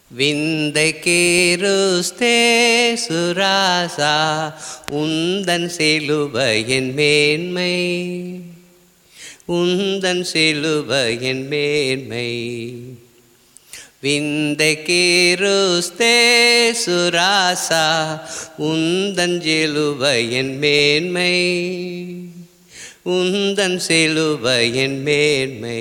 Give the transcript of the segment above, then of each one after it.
விந்தை கேருஸ்தே சுராசா உந்தன் சிலுவையின் மேன்மை, உந்தன் சிலுவையின் மேன்மை. விந்தை கேருஸ்தே சுராசா உந்தன் சிலுவையின் மேன்மை, உந்தன் சிலுவையின் மேன்மை.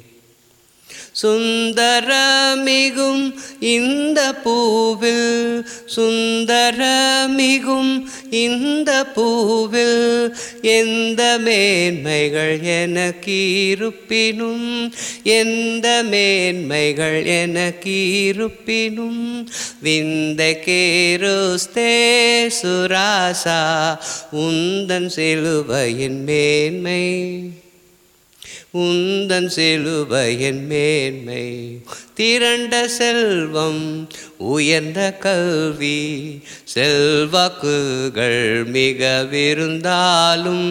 சுந்தரமிகும் இந்த பூவில், சுந்தரமிகும் இந்த பூவில் எந்த மேன்மைகள் எனக்கு இருப்பினும், எந்த மேன்மைகள் எனக்கு இருப்பினும். விந்தை கேருஸ்தே சுராசா உந்தன் சிலுவையின் மேன்மை, உந்தன் சிலுவையின் மேன்மை. திரண்ட செல்வம் உயர்ந்த கல்வி செல்வாக்குகள் மிகவிருந்தாலும்,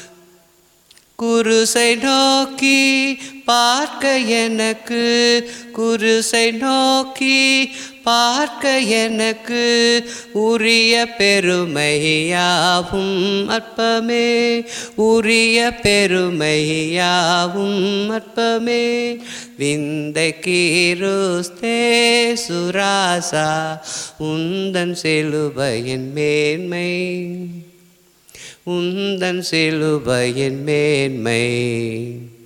குருசை நோக்கி பார்க்க எனக்கு, குருசை நோக்கி பார்க்க எனக்கு உரிய பெருமையாவும் அற்பமே, உரிய பெருமையாவும் அற்பமே. விந்தை கேருஸ்தே சுராசா உந்தன் சிலுவையின் மேன்மை, உந்தன் சிலுவையின் மேன்மை.